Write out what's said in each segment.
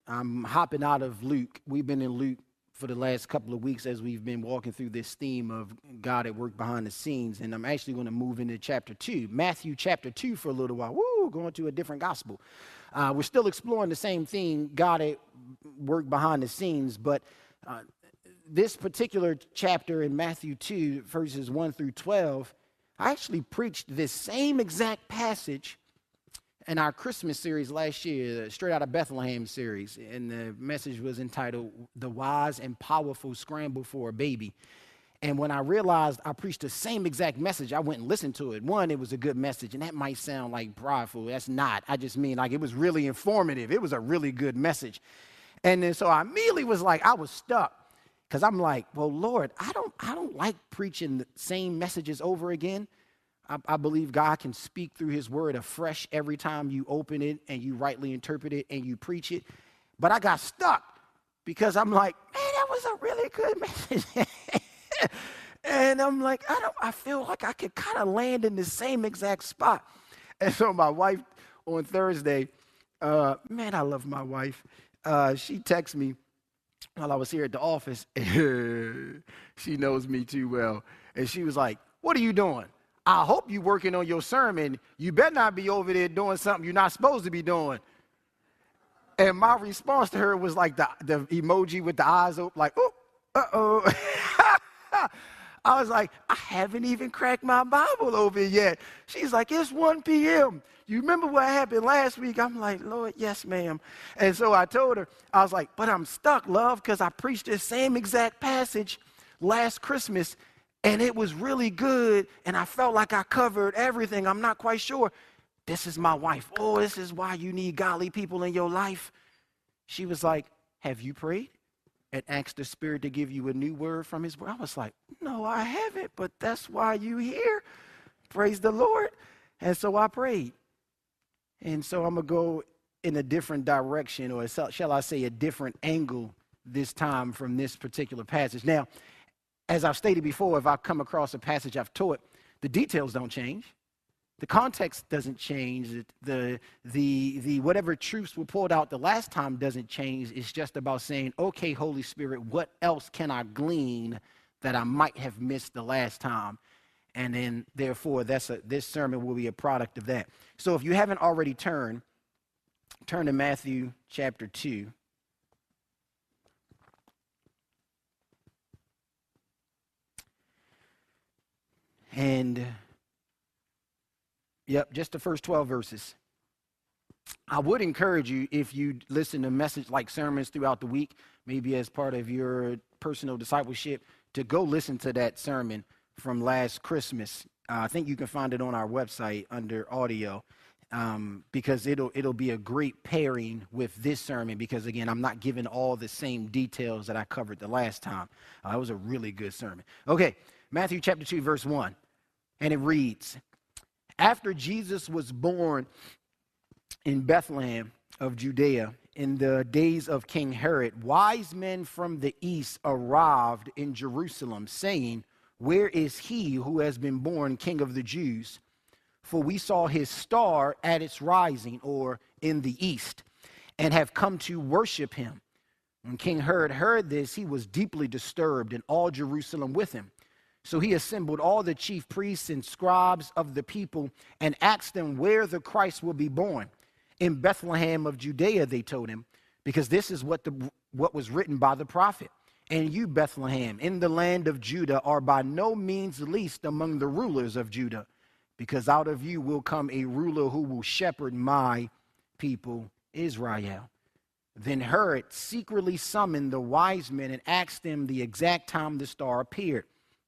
I'm hopping out of Luke. We've been in Luke for the last couple of weeks as we've been walking through this theme of God at work behind the scenes. And I'm actually going to move into chapter 2, Matthew chapter 2 for a little while. Going to a different gospel. We're still exploring the same theme, God at work behind the scenes. But this particular chapter in Matthew 2, verses 1 through 12, I actually preached this same exact passage in our Christmas series last year, Straight Out of Bethlehem series, and the message was entitled, The Wise and Powerful Scramble for a Baby. And when I realized I preached the same exact message, I went and listened to it. One, it was a good message, and that might sound like prideful. That's not. I just mean like it was really informative. It was a really good message. And then so I immediately was like, I was stuck, because I'm like, well, Lord, I don't like preaching the same messages over again. I believe God can speak through his word afresh every time you open it and you rightly interpret it and you preach it. But I got stuck because I'm like, man, that was a really good message. And I'm like, I feel like I could kind of land in the same exact spot. And so my wife on Thursday, man, I love my wife. She texted me while I was here at the office. She knows me too well. And she was like, what are you doing? I hope you're working on your sermon. You better not be over there doing something you're not supposed to be doing. And my response to her was like the emoji with the eyes open, like, oh, uh-oh. I was like, I haven't even cracked my Bible over yet. She's like, it's 1 p.m. You remember what happened last week? I'm like, Lord, yes, ma'am. And so I told her, I was like, but I'm stuck, love, because I preached this same exact passage last Christmas. And it was really good, and I felt like I covered everything. I'm not quite sure. This is my wife. Oh, this is why you need godly people in your life. She was like, have you prayed and asked the Spirit to give you a new word from his word? I was like, no, I haven't, but that's why you here. Praise the Lord. And so I prayed. And so I'm going to go in a different direction, or shall I say a different angle this time from this particular passage. Now, as I've stated before, if I come across a passage I've taught, the details don't change. The context doesn't change. The whatever truths were pulled out the last time doesn't change. It's just about saying, okay, Holy Spirit, what else can I glean that I might have missed the last time? And then, therefore, this sermon will be a product of that. So if you haven't already turn to Matthew chapter 2. And, just the first 12 verses. I would encourage you, if you listen to message like sermons throughout the week, maybe as part of your personal discipleship, to go listen to that sermon from last Christmas. I think you can find it on our website under audio, because it'll be a great pairing with this sermon, because, again, I'm not giving all the same details that I covered the last time. It was a really good sermon. Okay. Matthew chapter 2, verse 1, and it reads, after Jesus was born in Bethlehem of Judea in the days of King Herod, wise men from the east arrived in Jerusalem, saying, where is he who has been born King of the Jews? For we saw his star at its rising, or in the east, and have come to worship him. When King Herod heard this, he was deeply disturbed, and all Jerusalem with him. So he assembled all the chief priests and scribes of the people and asked them where the Christ will be born. In Bethlehem of Judea, they told him, because this is what was written by the prophet. And you, Bethlehem, in the land of Judah, are by no means least among the rulers of Judah, because out of you will come a ruler who will shepherd my people Israel. Then Herod secretly summoned the wise men and asked them the exact time the star appeared.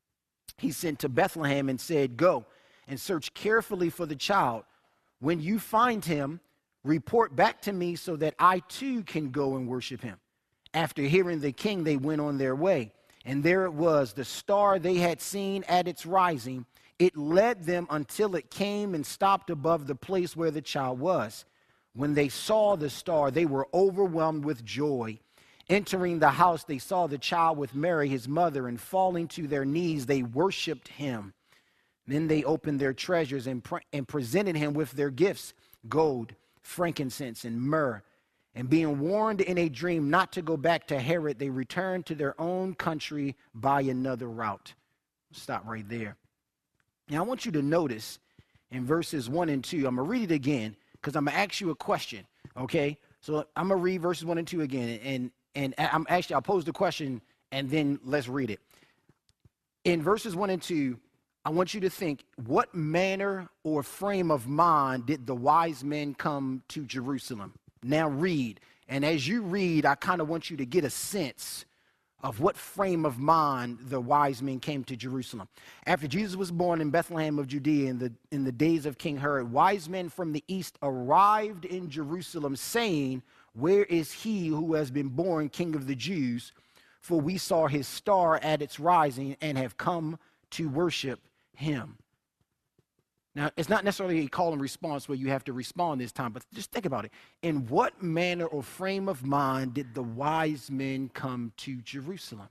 He sent to Bethlehem and said, go and search carefully for the child. When you find him, report back to me so that I too can go and worship him. After hearing the king, they went on their way. And there it was, the star they had seen at its rising. It led them until it came and stopped above the place where the child was. When they saw the star, they were overwhelmed with joy. Entering the house, they saw the child with Mary, his mother, and falling to their knees, they worshiped him. Then they opened their treasures and presented him with their gifts, gold, frankincense, and myrrh. And being warned in a dream not to go back to Herod, they returned to their own country by another route. Stop right there. Now, I want you to notice in verses 1 and 2, I'm going to read it again because I'm going to ask you a question, okay? So I'm going to read verses 1 and 2 again, and I'll pose the question, and then let's read it. In verses 1 and 2, I want you to think, what manner or frame of mind did the wise men come to Jerusalem? Now read, and as you read, I kind of want you to get a sense of what frame of mind the wise men came to Jerusalem. After Jesus was born in Bethlehem of Judea in the days of King Herod, wise men from the east arrived in Jerusalem, saying, "Where is he who has been born King of the Jews? For we saw his star at its rising and have come to worship him." Now, it's not necessarily a call and response where you have to respond this time, but just think about it. In what manner or frame of mind did the wise men come to Jerusalem?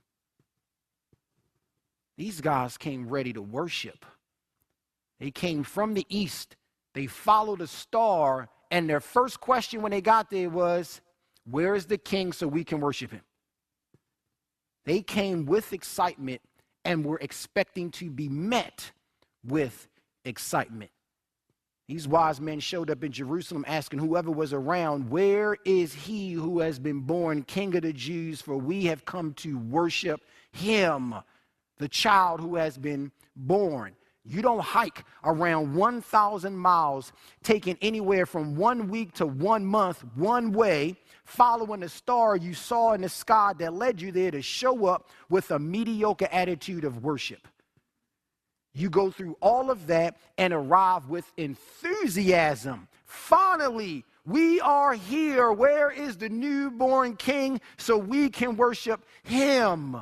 These guys came ready to worship. They came from the east. They followed a star, and their first question when they got there was, "Where is the king so we can worship him?" They came with excitement and were expecting to be met with excitement. These wise men showed up in Jerusalem asking whoever was around, "Where is he who has been born King of the Jews? For we have come to worship him," the child who has been born. You don't hike around 1,000 miles, taking anywhere from 1 week to 1 month one way, following a star you saw in the sky that led you there to show up with a mediocre attitude of worship. You go through all of that and arrive with enthusiasm. Finally, we are here. Where is the newborn king so we can worship him?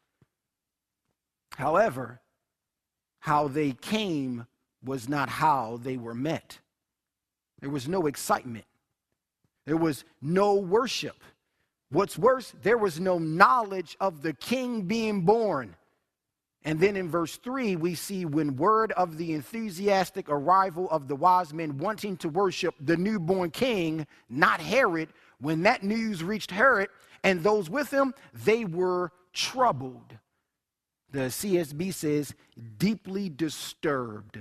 However, how they came was not how they were met. There was no excitement. There was no worship. What's worse, there was no knowledge of the king being born. And then in verse 3, we see when word of the enthusiastic arrival of the wise men wanting to worship the newborn king, not Herod, when that news reached Herod and those with him, they were troubled. The CSB says, deeply disturbed.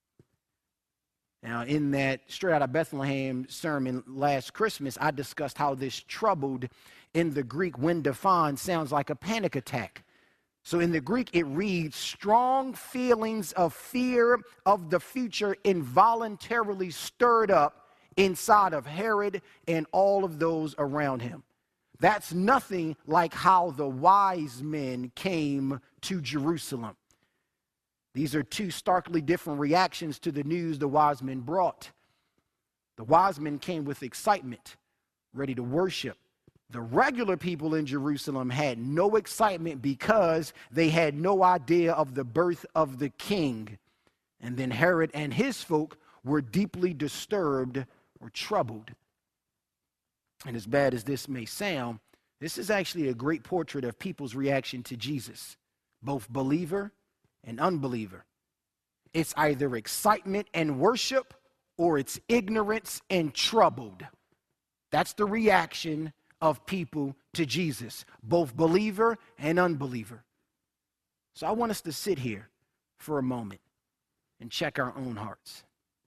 Now, in that Straight Outta Bethlehem sermon last Christmas, I discussed how this troubled in the Greek, when defined, sounds like a panic attack. So in the Greek, it reads, strong feelings of fear of the future involuntarily stirred up inside of Herod and all of those around him. That's nothing like how the wise men came to Jerusalem. These are two starkly different reactions to the news the wise men brought. The wise men came with excitement, ready to worship. The regular people in Jerusalem had no excitement because they had no idea of the birth of the king. And then Herod and his folk were deeply disturbed or troubled. And as bad as this may sound, this is actually a great portrait of people's reaction to Jesus, both believer and unbeliever. It's either excitement and worship, or it's ignorance and troubled. That's the reaction of people to Jesus, both believer and unbeliever. So I want us to sit here for a moment and check our own hearts.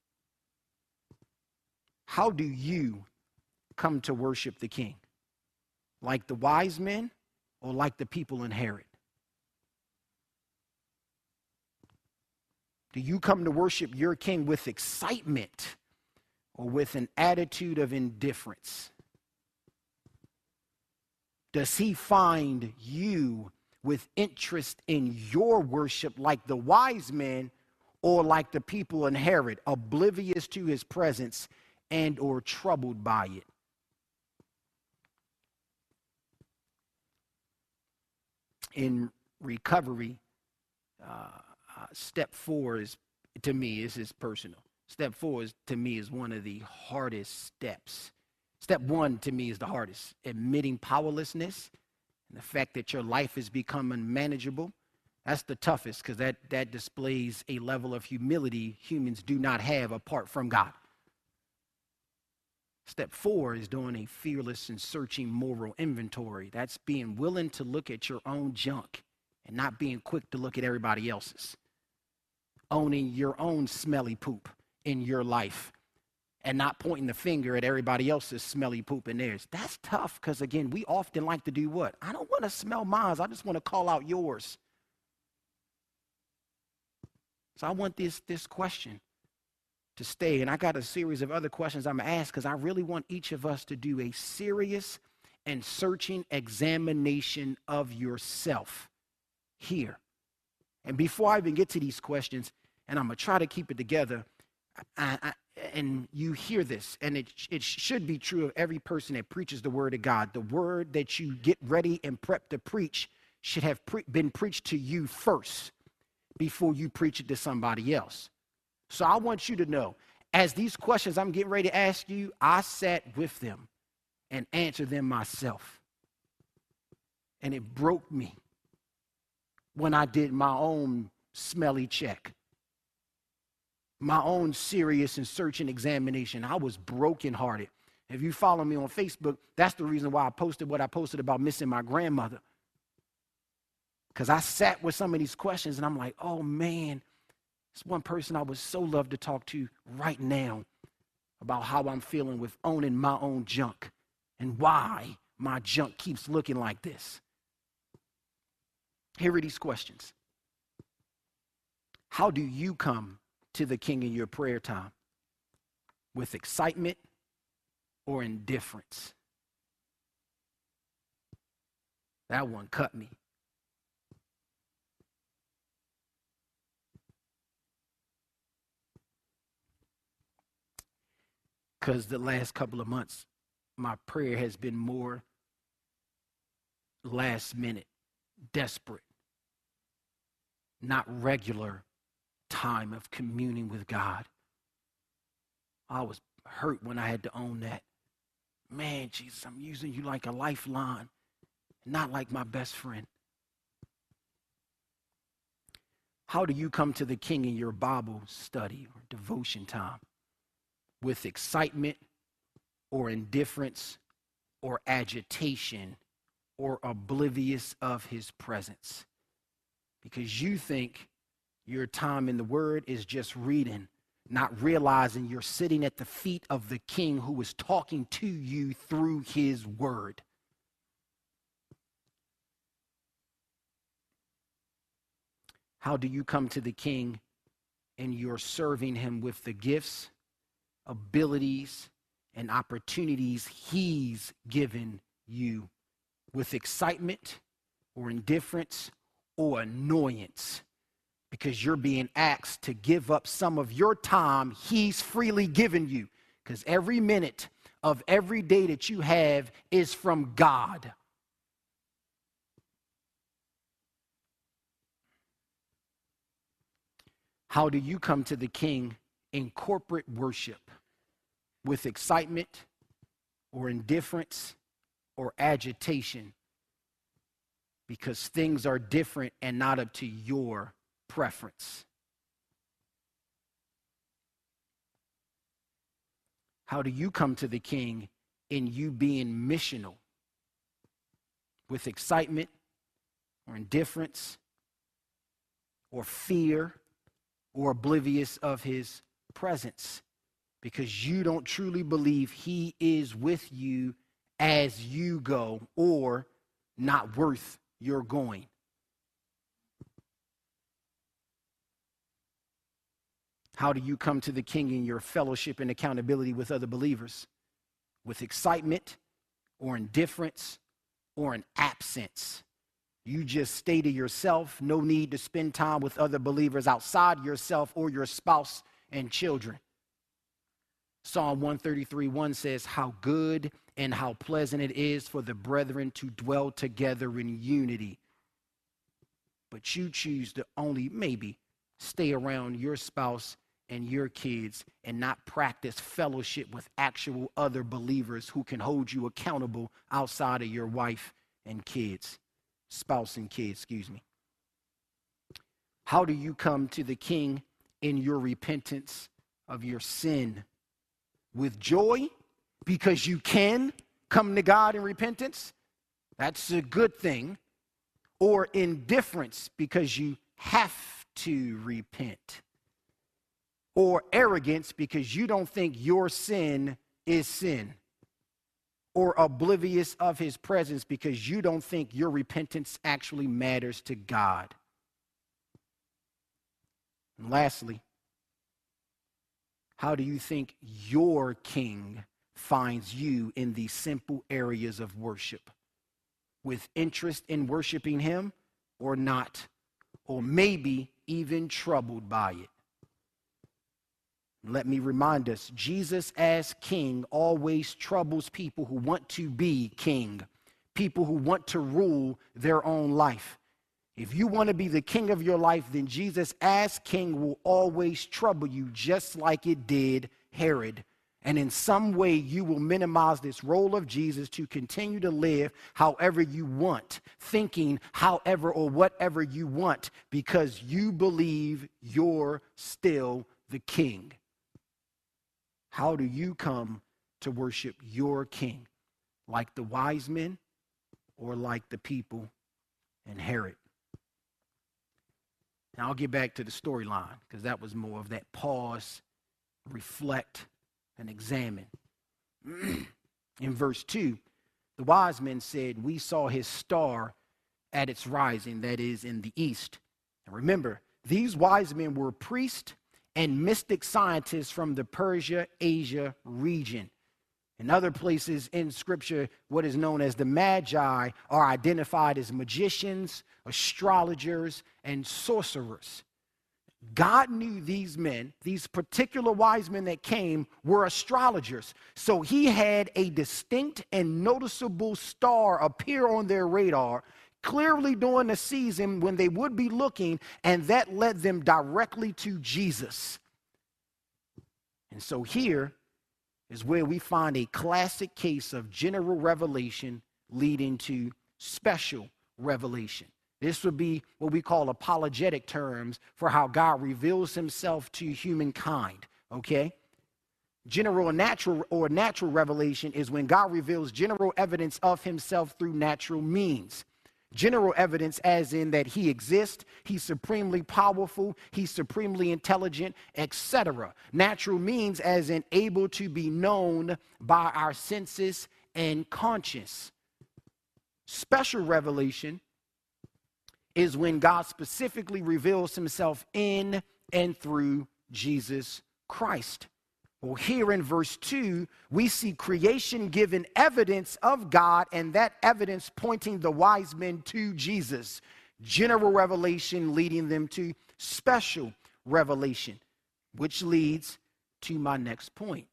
How do you come to worship the King? Like the wise men or like the people in Herod? Do you come to worship your King with excitement or with an attitude of indifference? Does he find you with interest in your worship like the wise men or like the people in Herod, oblivious to his presence and or troubled by it? In recovery, step 4 is, to me, is personal. Step 4 is, to me, is one of the hardest steps. Step 1 to me is the hardest. Admitting powerlessness and the fact that your life has become unmanageable. That's the toughest, because that displays a level of humility humans do not have apart from God. Step 4 is doing a fearless and searching moral inventory. That's being willing to look at your own junk and not being quick to look at everybody else's. Owning your own smelly poop in your life and not pointing the finger at everybody else's smelly poop in theirs. That's tough because, again, we often like to do what? I don't want to smell mine. I just want to call out yours. So I want this question to stay. And I got a series of other questions I'm going to ask because I really want each of us to do a serious and searching examination of yourself here. And before I even get to these questions, and I'm going to try to keep it together, and you hear this, and it should be true of every person that preaches the word of God. The word that you get ready and prep to preach should have been preached to you first before you preach it to somebody else. So I want you to know, as these questions I'm getting ready to ask you, I sat with them and answered them myself. And it broke me when I did my own smelly check, my own serious and searching examination. I was brokenhearted. If you follow me on Facebook, that's the reason why I posted what I posted about missing my grandmother. Because I sat with some of these questions and I'm like, oh man, it's one person I would so love to talk to right now about how I'm feeling with owning my own junk and why my junk keeps looking like this. Here are these questions. How do you come to the King in your prayer time? With excitement or indifference? That one cut me. Because the last couple of months, my prayer has been more last minute, desperate, not regular time of communing with God. I was hurt when I had to own that. Man, Jesus, I'm using you like a lifeline, not like my best friend. How do you come to the King in your Bible study or devotion time? With excitement or indifference or agitation or oblivious of his presence? Because you think your time in the Word is just reading, not realizing you're sitting at the feet of the King who is talking to you through his Word. How do you come to the King and you're serving him with the gifts, abilities, and opportunities he's given you? With excitement or indifference or annoyance? Because you're being asked to give up some of your time he's freely given you. Because every minute of every day that you have is from God. How do you come to the King in corporate worship? With excitement or indifference or agitation? Because things are different and not up to your preference. How do you come to the King in you being missional? With excitement or indifference or fear or oblivious of his presence? Because you don't truly believe he is with you as you go, or not worth your going. How do you come to the King in your fellowship and accountability with other believers? With excitement or indifference or an absence? You just stay to yourself, no need to spend time with other believers outside yourself or your spouse and children. Psalm 133:1 says, how good and how pleasant it is for the brethren to dwell together in unity. But you choose to only maybe stay around your spouse and your kids and not practice fellowship with actual other believers who can hold you accountable outside of your wife and kids, spouse and kids, excuse me. How do you come to the King in your repentance of your sin? With joy because you can come to God in repentance, that's a good thing, or indifference because you have to repent, or arrogance because you don't think your sin is sin, or oblivious of his presence because you don't think your repentance actually matters to God. And lastly, how do you think your king finds you in these simple areas of worship? With interest in worshiping him or not? Or maybe even troubled by it? Let me remind us, Jesus as king always troubles people who want to be king, people who want to rule their own life. If you want to be the king of your life, then Jesus as king will always trouble you, just like it did Herod. And in some way, you will minimize this role of Jesus to continue to live however you want, thinking however or whatever you want, because you believe you're still the king. How do you come to worship your king? Like the wise men or like the people and Herod? Now I'll get back to the storyline because that was more of that pause, reflect, and examine. In verse 2, the wise men said, "We saw his star at its rising," that is, in the east. And remember, these wise men were priests and mystic scientists from the Persia, Asia region. In other places in Scripture, what is known as the Magi are identified as magicians, astrologers, and sorcerers. God knew these men, these particular wise men that came, were astrologers. So he had a distinct and noticeable star appear on their radar, clearly during the season when they would be looking, and that led them directly to Jesus. And so here is where we find a classic case of general revelation leading to special revelation. This would be what we call apologetic terms for how God reveals himself to humankind, okay? General or natural revelation is when God reveals general evidence of himself through natural means. General evidence as in that he exists, he's supremely powerful, he's supremely intelligent, etc. Natural means as in able to be known by our senses and conscience. Special revelation is when God specifically reveals himself in and through Jesus Christ. Well, here in verse 2, we see creation giving evidence of God, and that evidence pointing the wise men to Jesus. General revelation leading them to special revelation, which leads to my next point.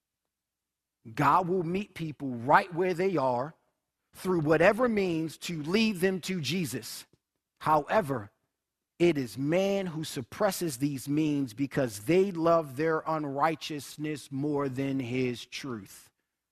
God will meet people right where they are through whatever means to lead them to Jesus. However, it is man who suppresses these means because they love their unrighteousness more than his truth.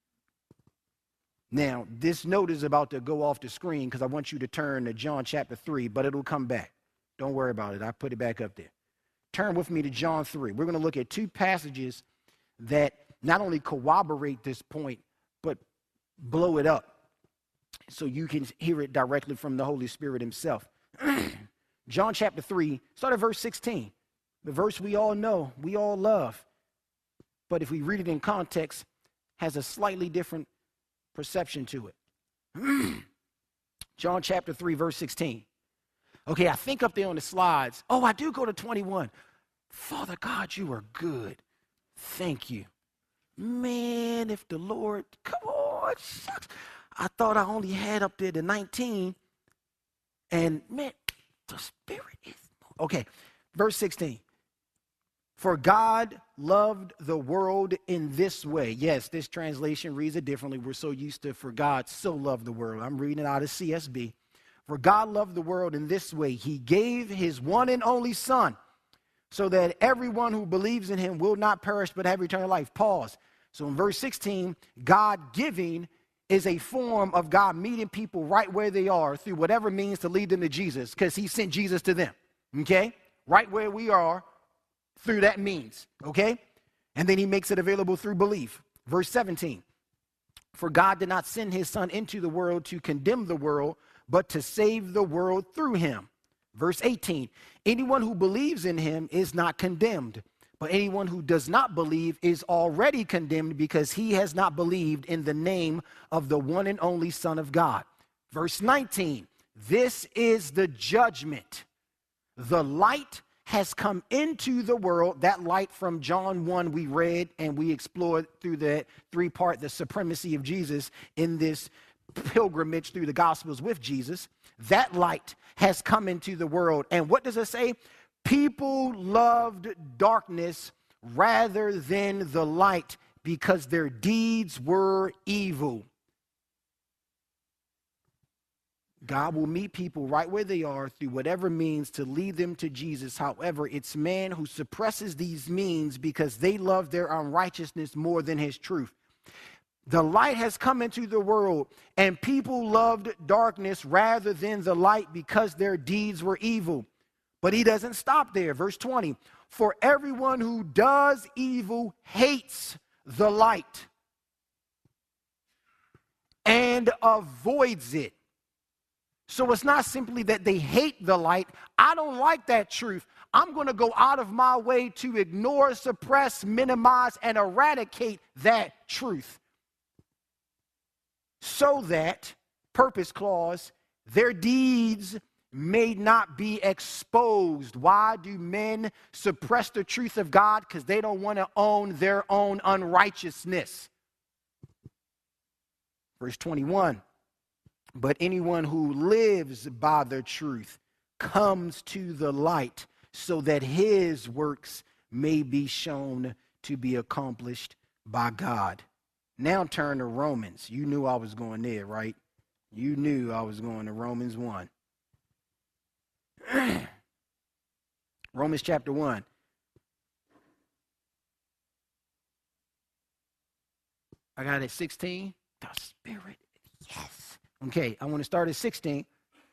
Now, this note is about to go off the screen because I want you to turn to John chapter 3, but it'll come back. Don't worry about it. I put it back up there. Turn with me to John 3. We're going to look at two passages that not only corroborate this point, but blow it up so you can hear it directly from the Holy Spirit himself. John chapter 3, start at verse 16. The verse we all know, we all love. But if we read it in context, has a slightly different perception to it. John chapter 3, verse 16. Okay, I think up there on the slides. Oh, I do go to 21. Father God, you are good. Thank you. Man, if the Lord, come on, shucks. I thought I only had up there the 19. And man, the Spirit is, okay, verse 16. For God loved the world in this way. Yes, this translation reads it differently. We're so used to for God so loved the world. I'm reading it out of CSB. For God loved the world in this way. He gave his one and only Son so that everyone who believes in him will not perish but have eternal life. Pause. So in verse 16, God giving is a form of God meeting people right where they are through whatever means to lead them to Jesus, because he sent Jesus to them, okay? Right where we are through that means, okay? And then he makes it available through belief. Verse 17, For God did not send his son into the world to condemn the world, but to save the world through him. Verse 18, anyone who believes in him is not condemned, but anyone who does not believe is already condemned because he has not believed in the name of the one and only Son of God. Verse 19, this is the judgment. The light has come into the world. That light from John 1 we read and we explored through the three-part, the supremacy of Jesus in this pilgrimage through the Gospels with Jesus. That light has come into the world. And what does it say? People loved darkness rather than the light because their deeds were evil. God will meet people right where they are through whatever means to lead them to Jesus. However, it's man who suppresses these means because they love their unrighteousness more than his truth. The light has come into the world, and people loved darkness rather than the light because their deeds were evil. But he doesn't stop there. Verse 20, for everyone who does evil hates the light and avoids it. So it's not simply that they hate the light. I don't like that truth. I'm going to go out of my way to ignore, suppress, minimize, and eradicate that truth. So that, purpose clause, their deeds may not be exposed. Why do men suppress the truth of God? Because they don't want to own their own unrighteousness. Verse 21. But anyone who lives by the truth comes to the light so that his works may be shown to be accomplished by God. Now turn to Romans. You knew I was going there, right? You knew I was going to Romans 1. Romans chapter 1. I got it 16. The Spirit, yes. Okay, I want to start at 16.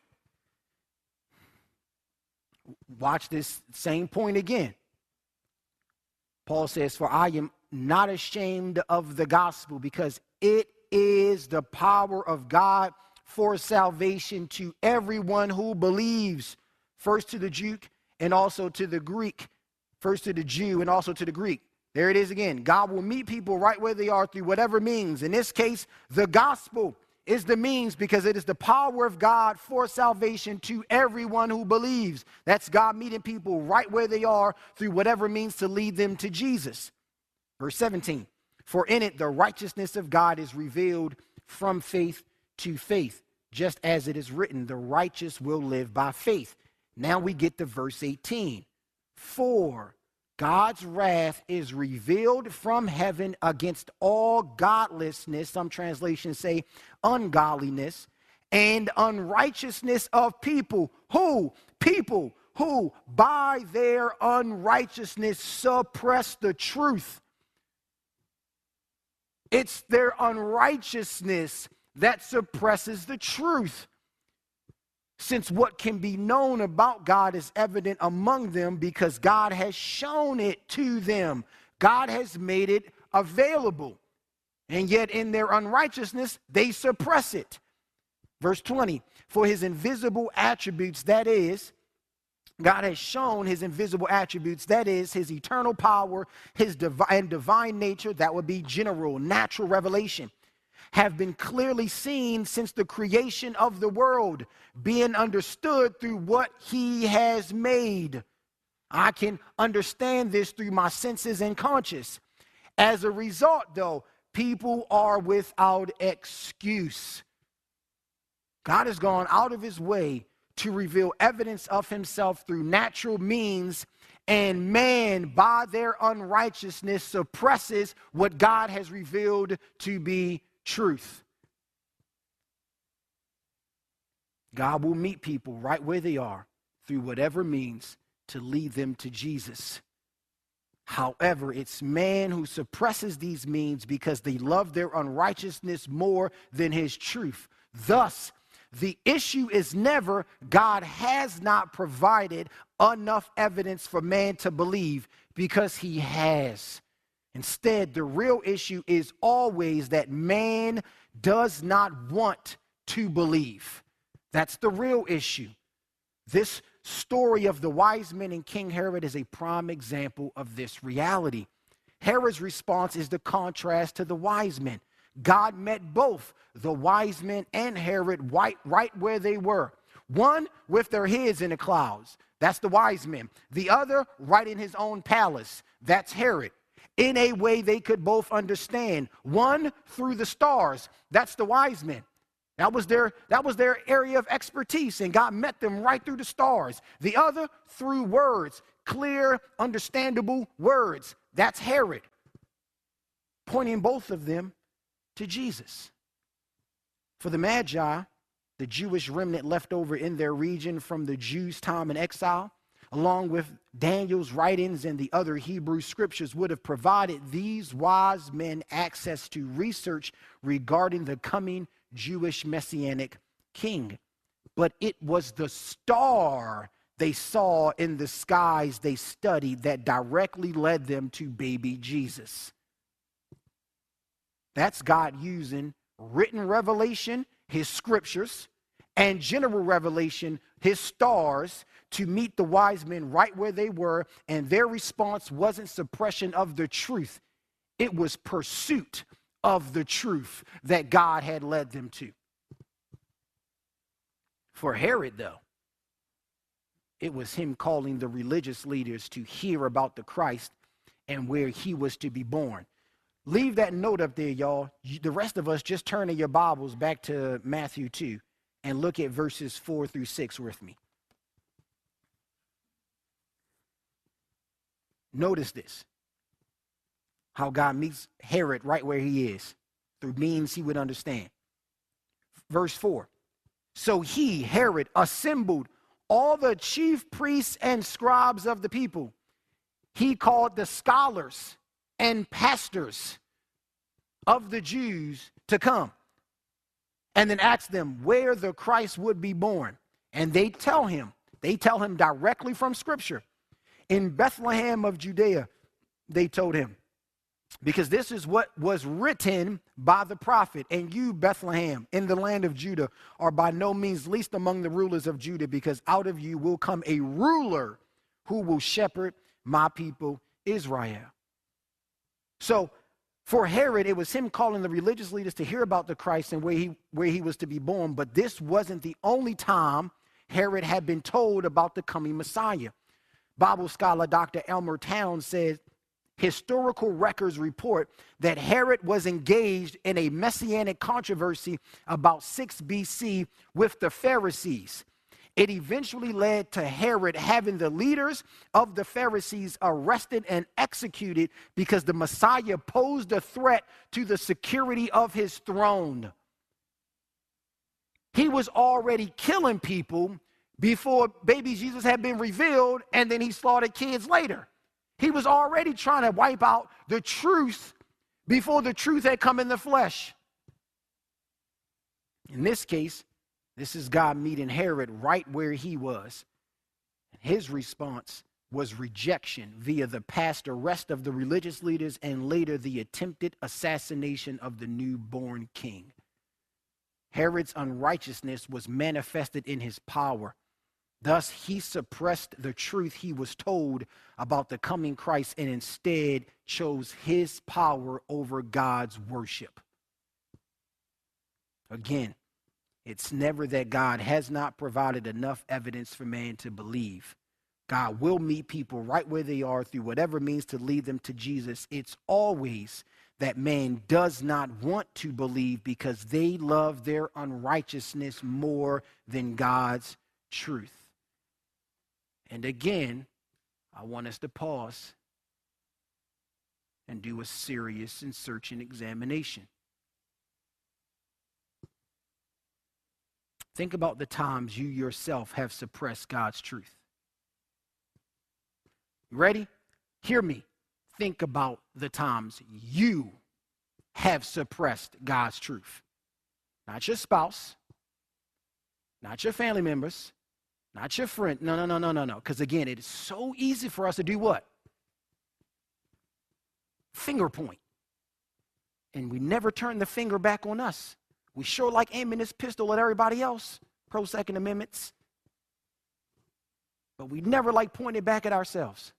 Watch this same point again. Paul says, for I am not ashamed of the gospel because it is the power of God for salvation to everyone who believes, first to the Jew and also to the Greek, first to the Jew and also to the Greek. There it is again. God will meet people right where they are through whatever means. In this case, the gospel is the means because it is the power of God for salvation to everyone who believes. That's God meeting people right where they are through whatever means to lead them to Jesus. Verse 17, for in it the righteousness of God is revealed from faith to faith, just as it is written, the righteous will live by faith. Now we get to verse 18. For God's wrath is revealed from heaven against all godlessness, some translations say ungodliness, and unrighteousness of people. Who? People who by their unrighteousness suppress the truth. It's their unrighteousness that suppresses the truth. Since what can be known about God is evident among them because God has shown it to them. God has made it available. And yet in their unrighteousness, they suppress it. Verse 20, for his invisible attributes, that is, God has shown his invisible attributes, that is, his eternal power, his divine nature, that would be general, natural revelation, have been clearly seen since the creation of the world, being understood through what he has made. I can understand this through my senses and conscience. As a result, though, people are without excuse. God has gone out of his way to reveal evidence of himself through natural means, and man, by their unrighteousness, suppresses what God has revealed to be truth. God will meet people right where they are through whatever means to lead them to Jesus. However, it's man who suppresses these means because they love their unrighteousness more than his truth. Thus, the issue is never God has not provided enough evidence for man to believe, because he has. Instead, the real issue is always that man does not want to believe. That's the real issue. This story of the wise men and King Herod is a prime example of this reality. Herod's response is the contrast to the wise men. God met both the wise men and Herod right where they were. One with their heads in the clouds. That's the wise men. The other right in his own palace. That's Herod. In a way they could both understand. One through the stars. That's the wise men. That was their area of expertise, and God met them right through the stars. The other through words, clear, understandable words. That's Herod. Pointing both of them to Jesus. For the Magi, the Jewish remnant left over in their region from the Jews' time in exile, along with Daniel's writings and the other Hebrew scriptures, would have provided these wise men access to research regarding the coming Jewish messianic king. But it was the star they saw in the skies they studied that directly led them to baby Jesus. That's God using written revelation, his scriptures, and general revelation, his stars, to meet the wise men right where they were, and their response wasn't suppression of the truth. It was pursuit of the truth that God had led them to. For Herod, though, it was him calling the religious leaders to hear about the Christ and where he was to be born. Leave that note up there, y'all. The rest of us, just turn in your Bibles back to Matthew 2 and look at verses 4 through 6 with me. Notice this. How God meets Herod right where he is, through means he would understand. Verse 4. So he, Herod, assembled all the chief priests and scribes of the people. He called the scholars and pastors of the Jews to come, and then asked them where the Christ would be born. And they tell him directly from Scripture. In Bethlehem of Judea, they told him, because this is what was written by the prophet. And you, Bethlehem, in the land of Judah, are by no means least among the rulers of Judah, because out of you will come a ruler who will shepherd my people Israel. So for Herod, it was him calling the religious leaders to hear about the Christ and where he was to be born. But this wasn't the only time Herod had been told about the coming Messiah. Bible scholar Dr. Elmer Towns says, historical records report that Herod was engaged in a messianic controversy about 6 BC with the Pharisees. It eventually led to Herod having the leaders of the Pharisees arrested and executed because the Messiah posed a threat to the security of his throne. He was already killing people before baby Jesus had been revealed, and then he slaughtered kids later. He was already trying to wipe out the truth before the truth had come in the flesh. In this case, this is God meeting Herod right where he was. His response was rejection via the past arrest of the religious leaders and later the attempted assassination of the newborn king. Herod's unrighteousness was manifested in his power. Thus, he suppressed the truth he was told about the coming Christ and instead chose his power over God's worship. Again, it's never that God has not provided enough evidence for man to believe. God will meet people right where they are through whatever means to lead them to Jesus. It's always that man does not want to believe because they love their unrighteousness more than God's truth. And again, I want us to pause and do a serious and searching examination. Think about the times you yourself have suppressed God's truth. You ready? Hear me. Think about the times you have suppressed God's truth. Not your spouse, not your family members, not your friend. No. Because again, it is so easy for us to do what? finger point. And we never turn the finger back on us. We sure like aiming this pistol at everybody else, pro-Second Amendments. But we never like pointing back at ourselves.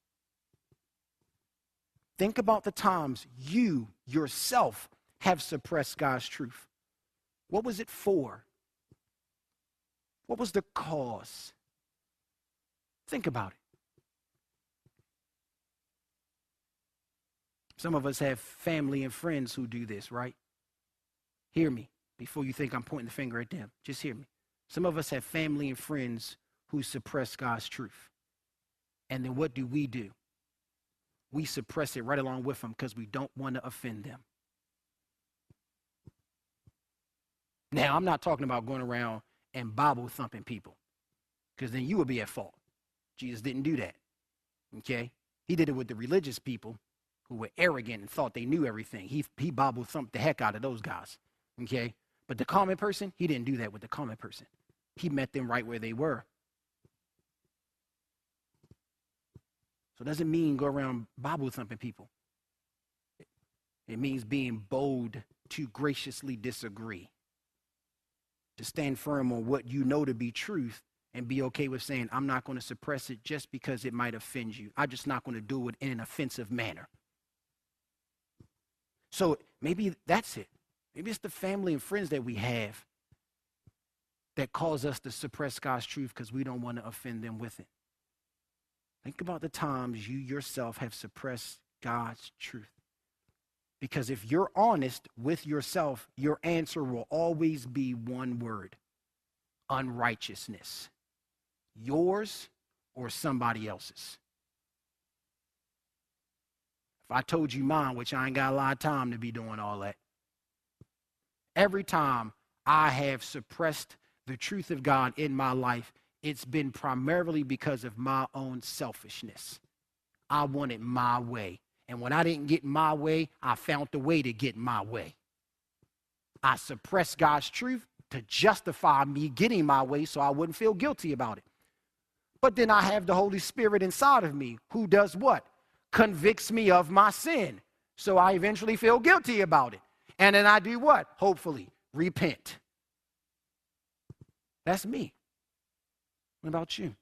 Think about the times you yourself have suppressed God's truth. What was it for? What was the cause? Think about it. Some of us have family and friends who do this, right? Hear me before you think I'm pointing the finger at them. Just hear me. Some of us have family and friends who suppress God's truth. And then what do? We suppress it right along with them because we don't want to offend them. Now, I'm not talking about going around and Bible thumping people, because then you would be at fault. Jesus didn't do that, okay? He did it with the religious people who were arrogant and thought they knew everything. He Bible thumped the heck out of those guys, okay? But the common person, he didn't do that with the common person. He met them right where they were. So it doesn't mean go around Bible thumping people. It means being bold to graciously disagree, to stand firm on what you know to be truth and be okay with saying, I'm not going to suppress it just because it might offend you. I'm just not going to do it in an offensive manner. So maybe that's it. Maybe it's the family and friends that we have that cause us to suppress God's truth because we don't want to offend them with it. Think about the times you yourself have suppressed God's truth. Because if you're honest with yourself, your answer will always be one word: unrighteousness. Yours or somebody else's. If I told you mine, which I ain't got a lot of time to be doing all that, every time I have suppressed the truth of God in my life, it's been primarily because of my own selfishness. I wanted my way. And when I didn't get my way, I found a way to get my way. I suppressed God's truth to justify me getting my way so I wouldn't feel guilty about it. But then I have the Holy Spirit inside of me who does what? Convicts me of my sin. So I eventually feel guilty about it. And then I do what? Hopefully, repent. That's me. What about you?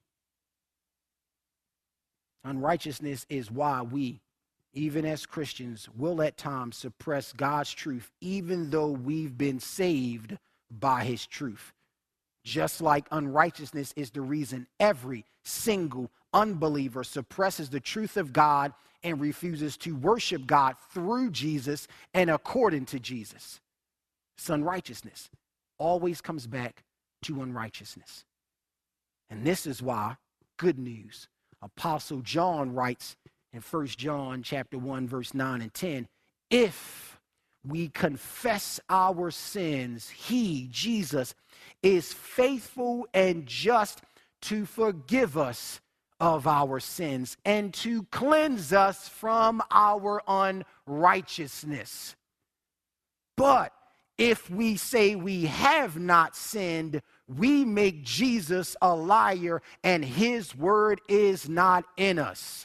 Unrighteousness is why we, even as Christians, will at times suppress God's truth, even though we've been saved by his truth. Just like unrighteousness is the reason every single unbeliever suppresses the truth of God and refuses to worship God through Jesus and according to Jesus. It's unrighteousness. Always comes back to unrighteousness. And this is why, good news, Apostle John writes in 1 John chapter 1, verse 9 and 10, if we confess our sins, he, Jesus, is faithful and just to forgive us of our sins and to cleanse us from our unrighteousness. But if we say we have not sinned, we make Jesus a liar and his word is not in us.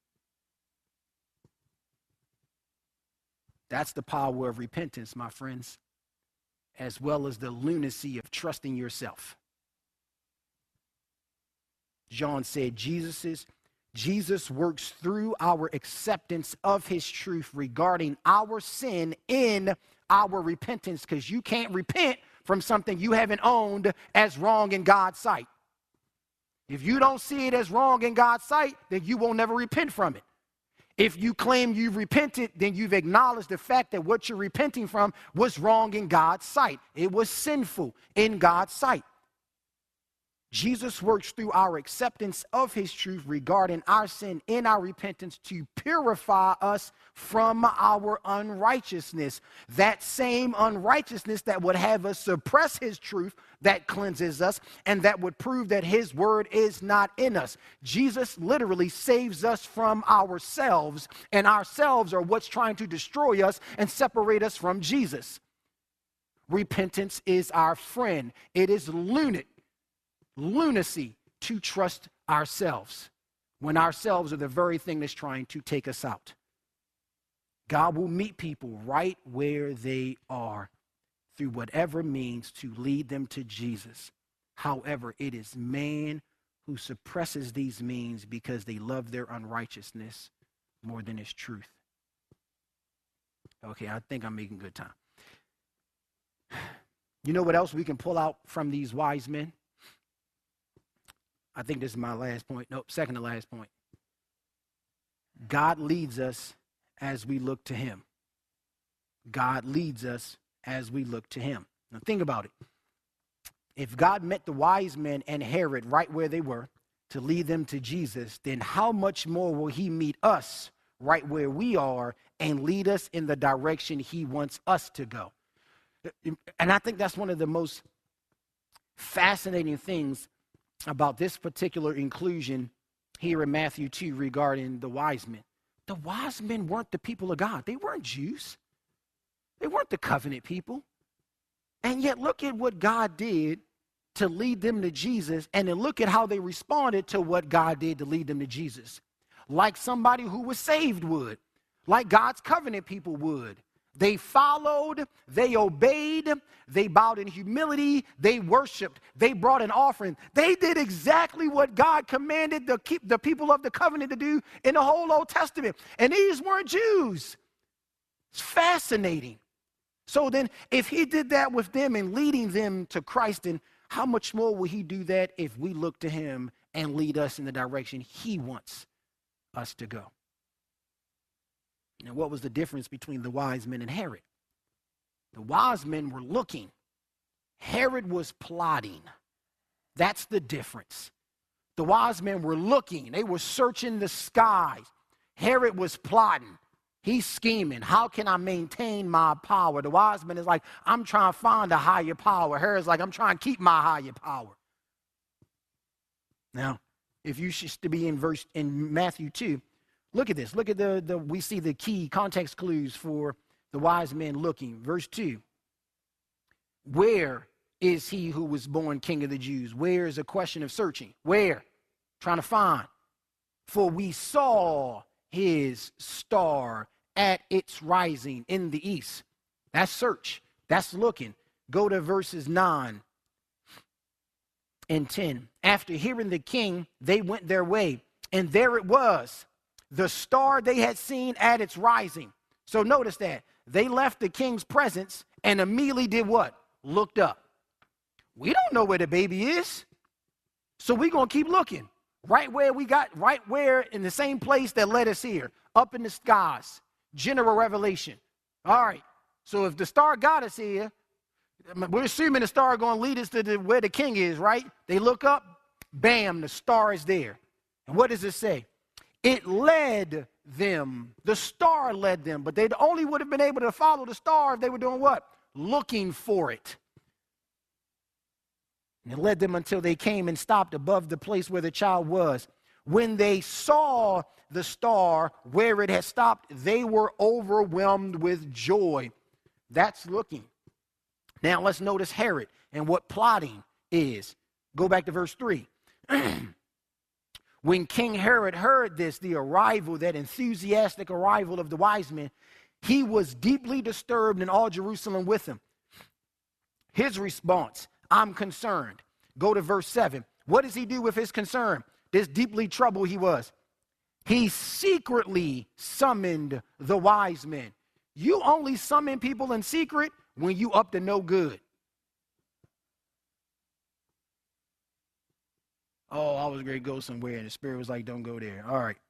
That's the power of repentance, my friends, as well as the lunacy of trusting yourself. John said Jesus works through our acceptance of his truth regarding our sin in our repentance, because you can't repent from something you haven't owned as wrong in God's sight. If you don't see it as wrong in God's sight, then you will never repent from it. If you claim you've repented, then you've acknowledged the fact that what you're repenting from was wrong in God's sight. It was sinful in God's sight. Jesus works through our acceptance of his truth regarding our sin in our repentance to purify us from our unrighteousness. That same unrighteousness that would have us suppress his truth, that cleanses us, and that would prove that his word is not in us. Jesus literally saves us from ourselves, and ourselves are what's trying to destroy us and separate us from Jesus. Repentance is our friend. It is lunacy to trust ourselves when ourselves are the very thing that's trying to take us out. God will meet people right where they are through whatever means to lead them to Jesus. However, it is man who suppresses these means because they love their unrighteousness more than his truth. Okay, I think I'm making good time. You know what else we can pull out from these wise men? I think this is my last point. Nope, second to last point. God leads us as we look to him. God leads us as we look to him. Now think about it. If God met the wise men and Herod right where they were to lead them to Jesus, then how much more will he meet us right where we are and lead us in the direction he wants us to go? And I think that's one of the most fascinating things about this particular inclusion here in Matthew 2 regarding the wise men. The wise men weren't the people of God. They weren't Jews. They weren't the covenant people. And yet look at what God did to lead them to Jesus, and then look at how they responded to what God did to lead them to Jesus. Like somebody who was saved would, like God's covenant people would. They followed, they obeyed, they bowed in humility, they worshiped, they brought an offering. They did exactly what God commanded the people of the covenant to do in the whole Old Testament. And these weren't Jews. It's fascinating. So then, if he did that with them and leading them to Christ, then how much more will he do that if we look to him and lead us in the direction he wants us to go? Now, what was the difference between the wise men and Herod? The wise men were looking. Herod was plotting. That's the difference. The wise men were looking. They were searching the skies. Herod was plotting. He's scheming. How can I maintain my power? The wise man is like, I'm trying to find a higher power. Herod's like, I'm trying to keep my higher power. Now, if you should be in Matthew 2, look at this. Look at we see the key context clues for the wise men looking. Verse 2. Where is he who was born King of the Jews? Where is a question of searching? Where? Trying to find. For we saw his star at its rising in the east. That's search. That's looking. Go to verses 9 and 10. After hearing the king, they went their way, and there it was, the star they had seen at its rising. So notice that. They left the king's presence and immediately did what? Looked up. We don't know where the baby is, so we're going to keep looking. Right where in the same place that led us here, up in the skies, general revelation. All right, so if the star got us here, we're assuming the star going to lead us to where the king is, right? They look up, bam, the star is there. And what does it say? It led them. The star led them, but they only would have been able to follow the star if they were doing what? Looking for it. And it led them until they came and stopped above the place where the child was. When they saw the star where it had stopped, they were overwhelmed with joy. That's looking. Now let's notice Herod and what plotting is. Go back to verse 3. When King Herod heard this, that enthusiastic arrival of the wise men, he was deeply disturbed, and all Jerusalem with him. His response, I'm concerned. Go to verse 7. What does he do with his concern? This deeply troubled he was. He secretly summoned the wise men. You only summon people in secret when you up to no good. Oh, I was going to go somewhere, and the Spirit was like, don't go there. All right.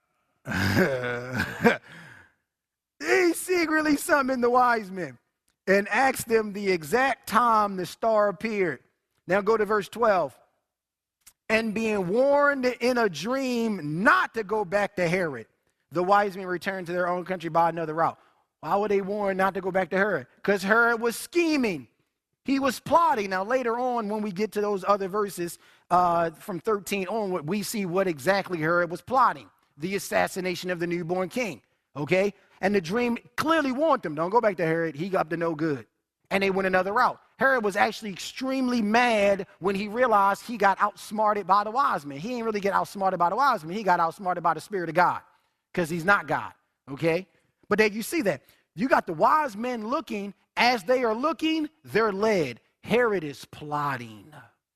He secretly summoned the wise men and asked them the exact time the star appeared. Now go to verse 12. And being warned in a dream not to go back to Herod, the wise men returned to their own country by another route. Why were they warned not to go back to Herod? Because Herod was scheming. He was plotting. Now later on, when we get to those other verses from 13 onward, we see what exactly Herod was plotting. The assassination of the newborn king. Okay? And the dream clearly warned them, don't go back to Herod. He got up to no good. And they went another route. Herod was actually extremely mad when he realized he got outsmarted by the wise men. He didn't really get outsmarted by the wise men. He got outsmarted by the Spirit of God because he's not God, okay? But there you see that. You got the wise men looking. As they are looking, they're led. Herod is plotting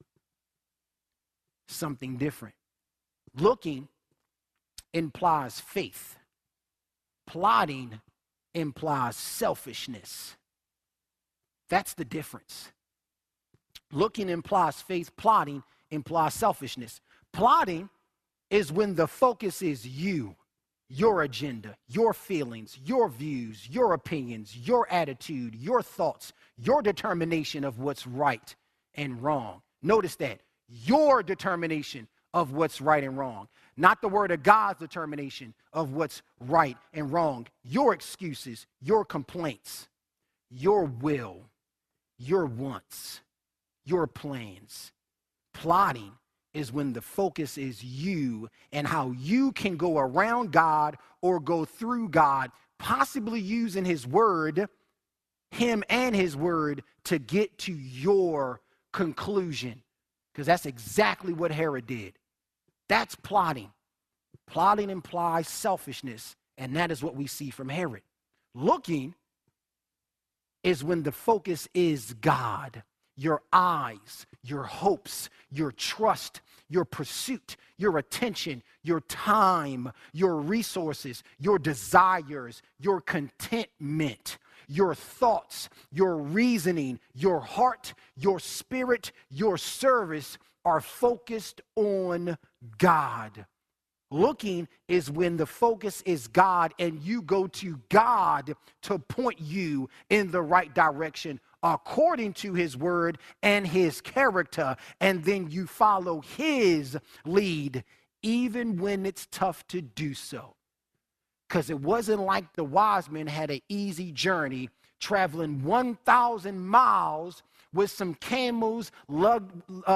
something different. Looking implies faith. Plotting implies selfishness. That's the difference. Looking implies faith. Plotting implies selfishness. Plotting is when the focus is you, your agenda, your feelings, your views, your opinions, your attitude, your thoughts, your determination of what's right and wrong. Notice that. Your determination of what's right and wrong. Not the word of God's determination of what's right and wrong. Your excuses, your complaints, your will, your wants, your plans. Plotting is when the focus is you and how you can go around God or go through God, possibly using his word, him and his word, to get to your conclusion. Because that's exactly what Herod did. That's plotting. Plotting implies selfishness, and that is what we see from Herod. Looking is when the focus is God. Your eyes, your hopes, your trust, your pursuit, your attention, your time, your resources, your desires, your contentment, your thoughts, your reasoning, your heart, your spirit, your service are focused on God. Looking is when the focus is God and you go to God to point you in the right direction according to his word and his character, and then you follow his lead even when it's tough to do so. Because it wasn't like the wise men had an easy journey traveling 1,000 miles with some camels loaded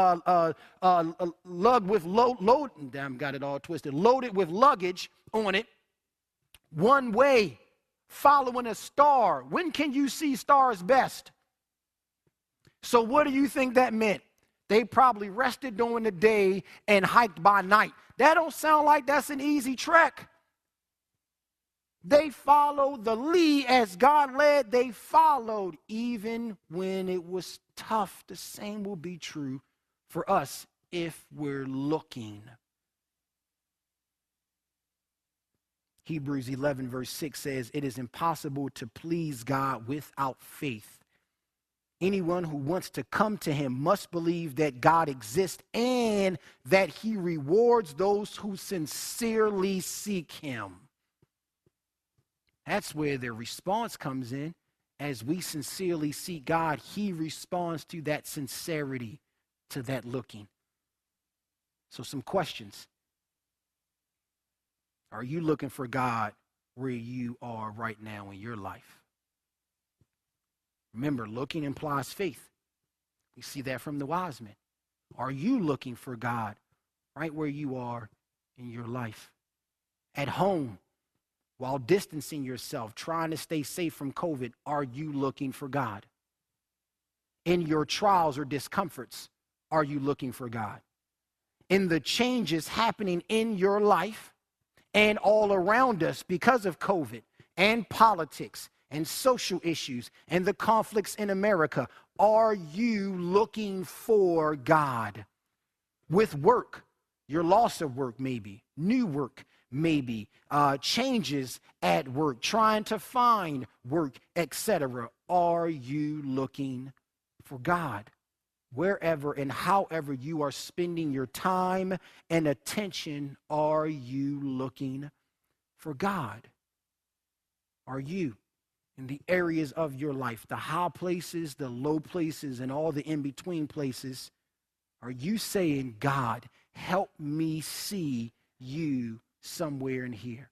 with luggage on it, one way, following a star. When can you see stars best? So what do you think that meant? They probably rested during the day and hiked by night. That don't sound like that's an easy trek. They followed the lead as God led. They followed even when it was tough. The same will be true for us if we're looking. Hebrews 11 verse 6 says, it is impossible to please God without faith. Anyone who wants to come to him must believe that God exists and that he rewards those who sincerely seek him. That's where the response comes in. As we sincerely seek God, he responds to that sincerity, to that looking. So some questions. Are you looking for God where you are right now in your life? Remember, looking implies faith. We see that from the wise men. Are you looking for God right where you are in your life? At home, while distancing yourself, trying to stay safe from COVID, are you looking for God? In your trials or discomforts, are you looking for God? In the changes happening in your life and all around us because of COVID and politics and social issues and the conflicts in America, are you looking for God? With work, your loss of work maybe, new work maybe, changes at work, trying to find work, etc. Are you looking for God? Wherever and however you are spending your time and attention, are you looking for God? Are you, in the areas of your life, the high places, the low places, and all the in-between places, are you saying, God, help me see you somewhere in here?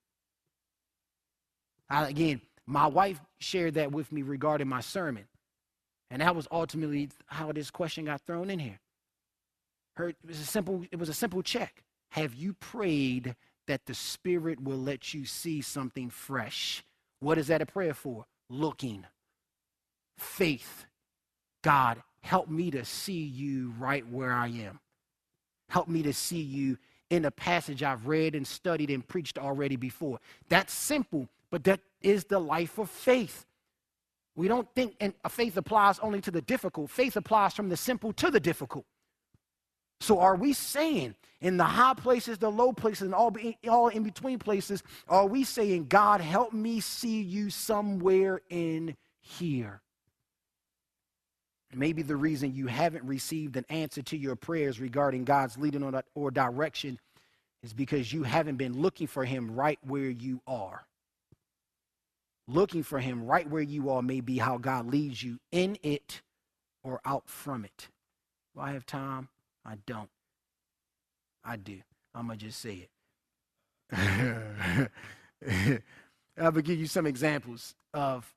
Again, my wife shared that with me regarding my sermon. And that was ultimately how this question got thrown in here. It was a simple check. Have you prayed that the Spirit will let you see something fresh? What is that a prayer for? Looking. Faith. God, help me to see you right where I am. Help me to see you in a passage I've read and studied and preached already before. That's simple, but that is the life of faith. We don't think and faith applies only to the difficult. Faith applies from the simple to the difficult. So are we saying in the high places, the low places, and all in between places, are we saying, God, help me see you somewhere in here? Maybe the reason you haven't received an answer to your prayers regarding God's leading or direction is because you haven't been looking for him right where you are. Looking for him right where you are may be how God leads you in it or out from it. Do I have time? I don't. I do. I'm going to just say it. I will give you some examples of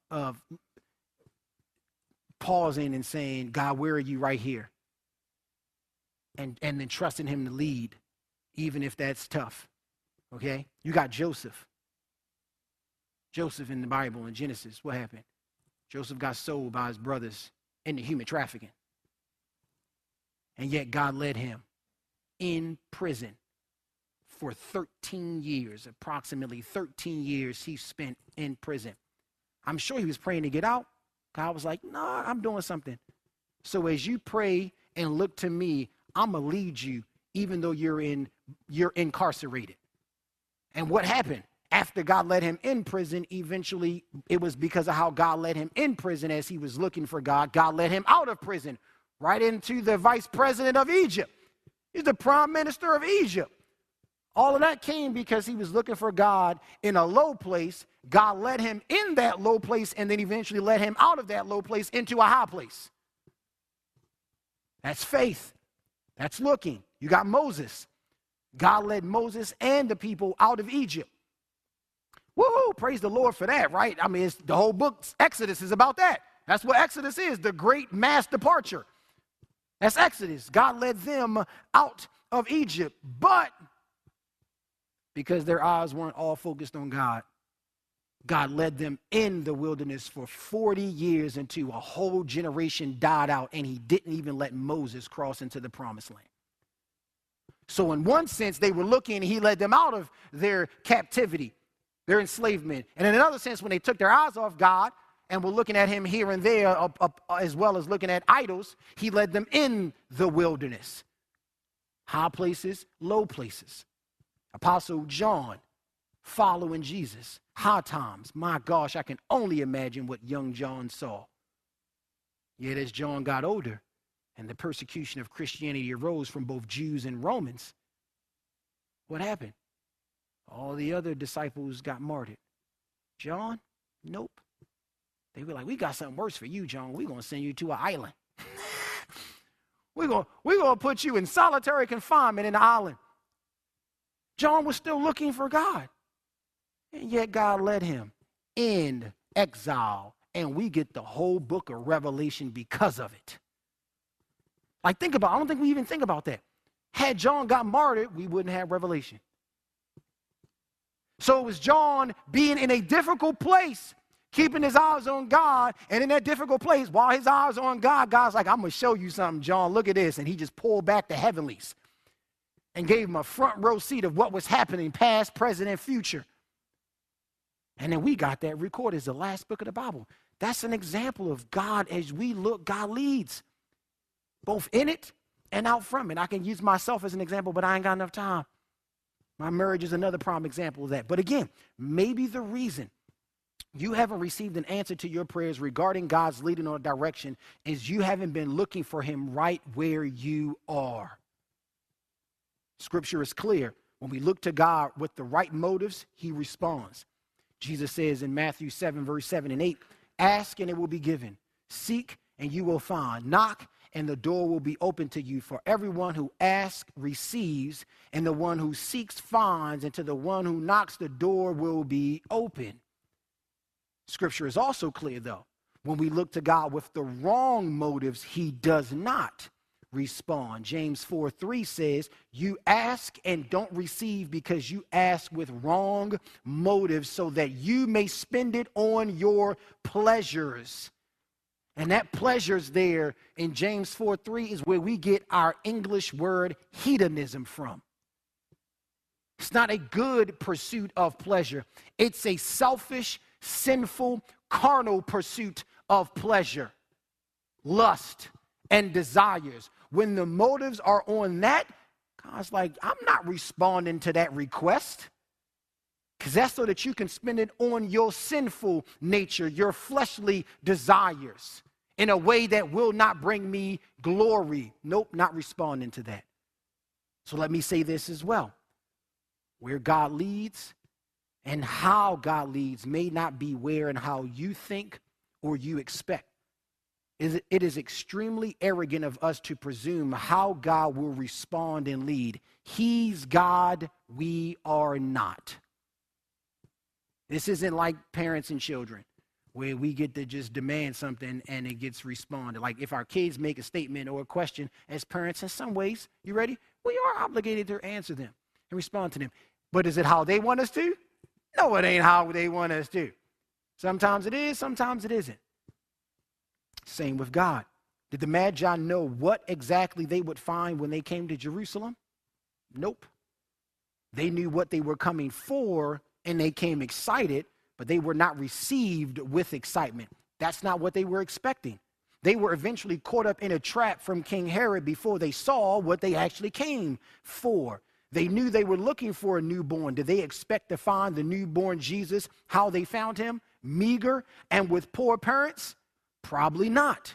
pausing and saying, God, where are you right here? And then trusting him to lead, even if that's tough. Okay? You got Joseph. Joseph in the Bible in Genesis, what happened? Joseph got sold by his brothers into human trafficking. And yet God led him in prison for 13 years, approximately 13 years he spent in prison. I'm sure he was praying to get out. God was like, nah, I'm doing something. So as you pray and look to me, I'm going to lead you even though you're incarcerated. And what happened? After God led him in prison, eventually it was because of how God led him in prison as he was looking for God. God led him out of prison, right into the vice president of Egypt. He's the prime minister of Egypt. All of that came because he was looking for God in a low place. God led him in that low place and then eventually led him out of that low place into a high place. That's faith. That's looking. You got Moses. God led Moses and the people out of Egypt. Woo-hoo, praise the Lord for that, right? I mean, the whole book, Exodus, is about that. That's what Exodus is, the great mass departure. That's Exodus. God led them out of Egypt, but because their eyes weren't all focused on God, God led them in the wilderness for 40 years until a whole generation died out, and he didn't even let Moses cross into the promised land. So in one sense, they were looking, and he led them out of their captivity, their enslavement. And in another sense, when they took their eyes off God and were looking at him here and there, as well as looking at idols, he led them in the wilderness. High places, low places. Apostle John following Jesus. High times. My gosh, I can only imagine what young John saw. Yet as John got older and the persecution of Christianity arose from both Jews and Romans, what happened? All the other disciples got martyred. John? Nope. They were like, we got something worse for you, John. We're going to send you to an island. we're going to put you in solitary confinement in the island. John was still looking for God. And yet God led him in exile. And we get the whole book of Revelation because of it. Like, think about it. I don't think we even think about that. Had John got martyred, we wouldn't have Revelation. So it was John being in a difficult place, keeping his eyes on God, and in that difficult place, while his eyes are on God, God's like, I'm going to show you something, John. Look at this. And he just pulled back the heavenlies and gave him a front row seat of what was happening, past, present, and future. And then we got that recorded as the last book of the Bible. That's an example of God. As we look, God leads, both in it and out from it. I can use myself as an example, but I ain't got enough time. My marriage is another prime example of that. But again, maybe the reason you haven't received an answer to your prayers regarding God's leading or direction is you haven't been looking for him right where you are. Scripture is clear. When we look to God with the right motives, he responds. Jesus says in Matthew 7, verse 7 and 8, ask and it will be given. Seek and you will find. Knock and the door will be open to you. For everyone who asks receives, and the one who seeks finds, and to the one who knocks the door will be open. Scripture is also clear, though. When we look to God with the wrong motives, he does not respond. James 4:3 says, you ask and don't receive because you ask with wrong motives so that you may spend it on your pleasures. And that pleasures there in James 4:3 is where we get our English word hedonism from. It's not a good pursuit of pleasure. It's a selfish, sinful, carnal pursuit of pleasure, lust, and desires. When the motives are on that, God's like, I'm not responding to that request. Because that's so that you can spend it on your sinful nature, your fleshly desires, in a way that will not bring me glory. Nope, not responding to that. So let me say this as well. Where God leads and how God leads may not be where and how you think or you expect. It is extremely arrogant of us to presume how God will respond and lead. He's God, we are not. This isn't like parents and children, where we get to just demand something and it gets responded. Like if our kids make a statement or a question, as parents, in some ways, you ready? We are obligated to answer them and respond to them. But is it how they want us to? No, it ain't how they want us to. Sometimes it is, sometimes it isn't. Same with God. Did the Magi know what exactly they would find when they came to Jerusalem? Nope. They knew what they were coming for, and they came excited, but they were not received with excitement. That's not what they were expecting. They were eventually caught up in a trap from King Herod before they saw what they actually came for. They knew they were looking for a newborn. Did they expect to find the newborn Jesus how they found him? Meager and with poor parents? Probably not.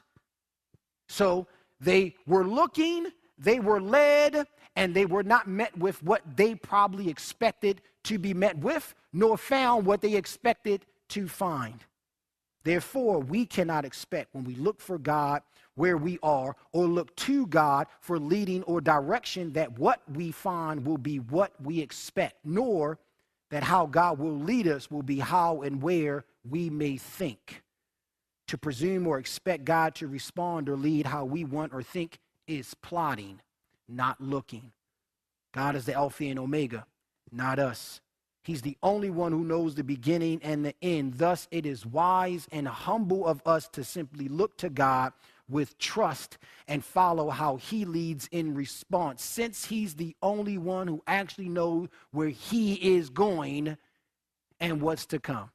So they were looking, they were led, and they were not met with what they probably expected to be met with, nor found what they expected to find. Therefore, we cannot expect when we look for God where we are or look to God for leading or direction that what we find will be what we expect, nor that how God will lead us will be how and where we may think. To presume or expect God to respond or lead how we want or think is plotting, not looking. God is the Alpha and Omega, not us. He's the only one who knows the beginning and the end. Thus, it is wise and humble of us to simply look to God with trust and follow how he leads in response, since he's the only one who actually knows where he is going and what's to come.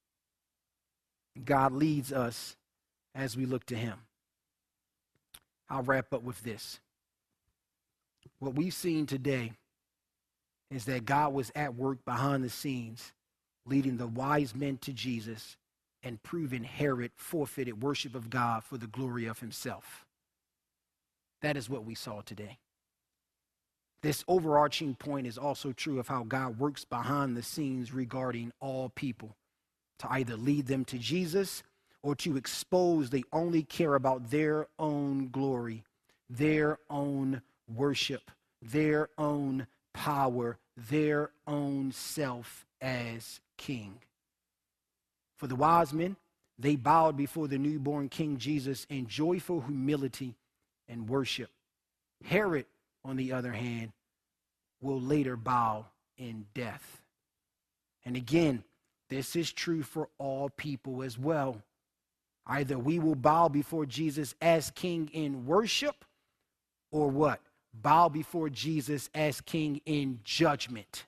God leads us as we look to him. I'll wrap up with this. What we've seen today is that God was at work behind the scenes, leading the wise men to Jesus and proving Herod forfeited worship of God for the glory of himself. That is what we saw today. This overarching point is also true of how God works behind the scenes regarding all people, to either lead them to Jesus or to expose they only care about their own glory, their own worship, their own power, their own self as king. For the wise men, they bowed before the newborn King Jesus in joyful humility and worship. Herod, on the other hand, will later bow in death. And again, this is true for all people as well. Either we will bow before Jesus as king in worship, or what? Bow before Jesus as king in judgment.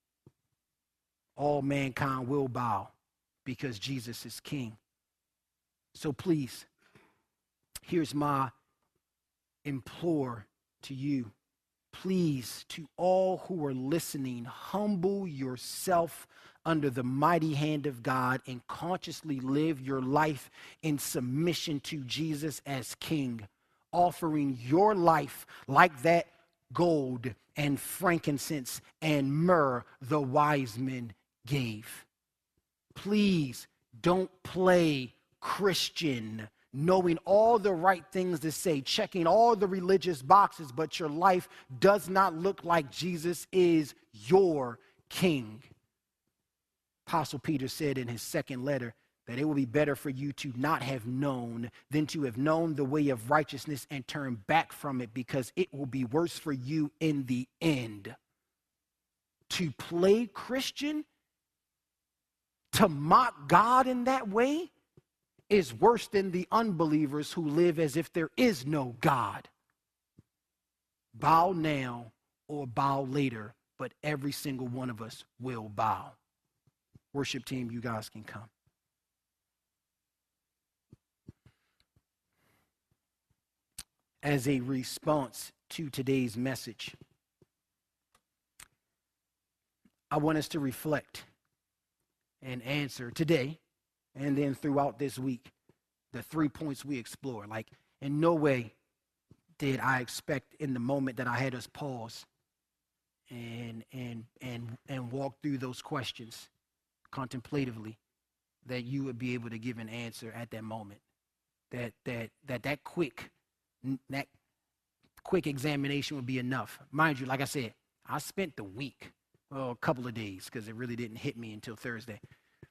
All mankind will bow because Jesus is king. So please, here's my implore to you. Please, to all who are listening, humble yourself under the mighty hand of God and consciously live your life in submission to Jesus as king, offering your life like that gold and frankincense and myrrh the wise men gave. Please don't play Christian, knowing all the right things to say, checking all the religious boxes, but your life does not look like Jesus is your king. Apostle Peter said in his second letter that it will be better for you to not have known than to have known the way of righteousness and turn back from it, because it will be worse for you in the end. To play Christian, to mock God in that way, is worse than the unbelievers who live as if there is no God. Bow now or bow later, but every single one of us will bow. Worship team, you guys can come. as a response to today's message, I want us to reflect and answer today and then throughout this week the 3 points we explore. Like, in no way did I expect in the moment that I had us pause and walk through those questions contemplatively, that you would be able to give an answer at that moment. That quick examination would be enough. Mind you, like I said, I spent the week, a couple of days, because it really didn't hit me until Thursday,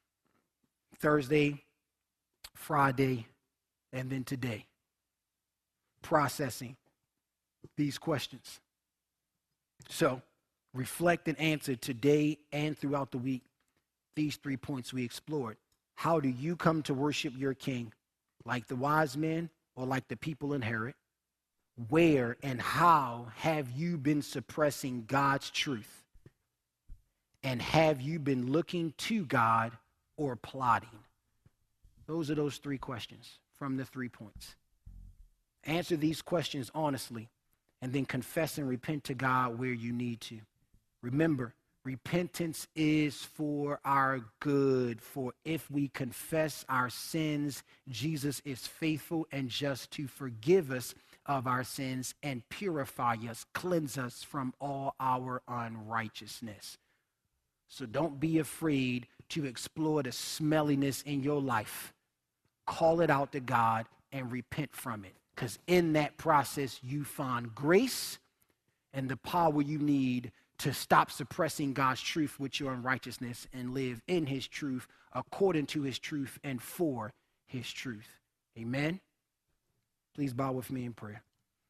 Friday, and then today, processing these questions. So, reflect and answer today and throughout the week these 3 points we explored. How do you come to worship your King? Like the wise men or like the people in Herod? Where and how have you been suppressing God's truth? And have you been looking to God or plotting? Those are those 3 questions from the 3 points. Answer these questions honestly, and then confess and repent to God where you need to. Remember, repentance is for our good, for if we confess our sins, Jesus is faithful and just to forgive us of our sins and purify us, cleanse us from all our unrighteousness. So don't be afraid to explore the smelliness in your life. Call it out to God and repent from it, because in that process you find grace and the power you need to stop suppressing God's truth with your unrighteousness and live in his truth, according to his truth, and for his truth. Amen? Please bow with me in prayer.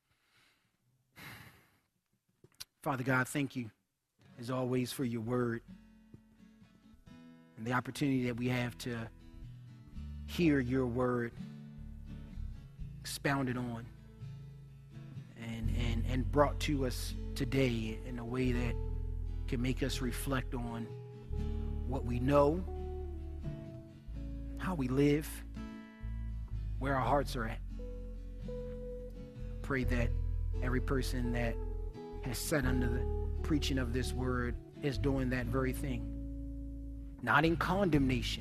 Father God, thank you, as always, for your word and the opportunity that we have to hear your word expounded on and brought to us today in a way that can make us reflect on what we know, how we live, where our hearts are at. Pray that every person that has sat under the preaching of this word is doing that very thing. Not in condemnation,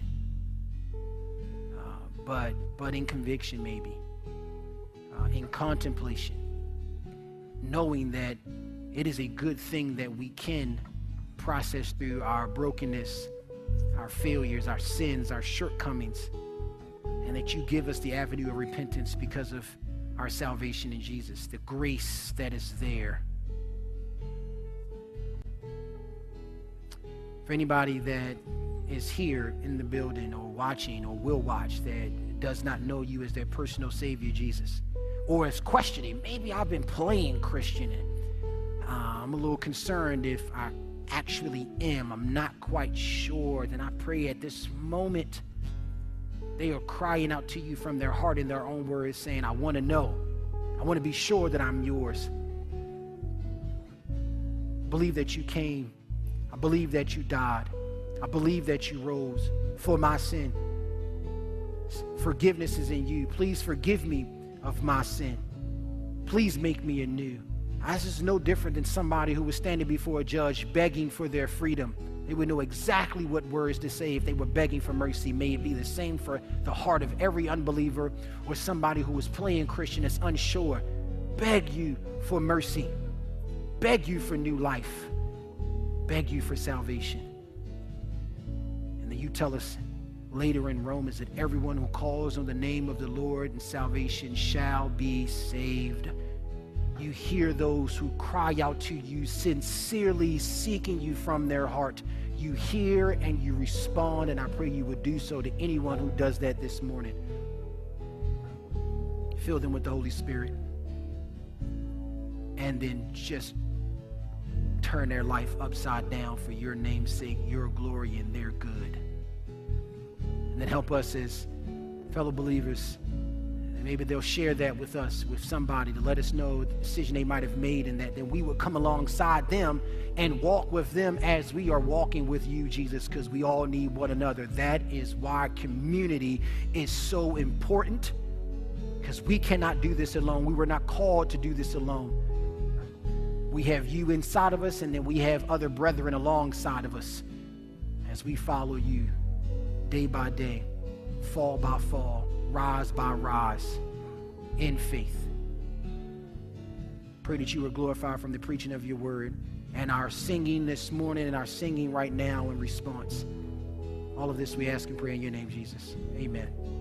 but in conviction maybe, in contemplation, knowing that it is a good thing that we can process through our brokenness, our failures, our sins, our shortcomings, and that you give us the avenue of repentance because of our salvation in Jesus, the grace that is there. For anybody that is here in the building or watching or will watch that does not know you as their personal Savior, Jesus, or is questioning, maybe I've been playing Christian and I'm a little concerned if I actually am, I'm not quite sure, then I pray at this moment they are crying out to you from their heart in their own words, saying, I want to know. I want to be sure that I'm yours. I believe that you came. I believe that you died. I believe that you rose for my sin. Forgiveness is in you. Please forgive me of my sin. Please make me anew. This is no different than somebody who was standing before a judge begging for their freedom. They would know exactly what words to say if they were begging for mercy. May it be the same for the heart of every unbeliever or somebody who is playing Christian that's unsure. Beg you for mercy. Beg you for new life. Beg you for salvation. And then you tell us later in Romans that everyone who calls on the name of the Lord and salvation shall be saved. You hear those who cry out to you, sincerely seeking you from their heart. You hear and you respond, and I pray you would do so to anyone who does that this morning. Fill them with the Holy Spirit, and then just turn their life upside down for your name's sake, your glory, and their good. And then help us as fellow believers. Maybe they'll share that with us, with somebody, to let us know the decision they might have made, and that we would come alongside them and walk with them as we are walking with you, Jesus, because we all need one another. That is why community is so important. because we cannot do this alone. We were not called to do this alone. We have you inside of us, and then we have other brethren alongside of us as we follow you day by day, fall by fall, rise by rise, in faith. Pray that you are glorified from the preaching of your word and our singing this morning and our singing right now in response. All of this we ask and pray in your name, Jesus. Amen.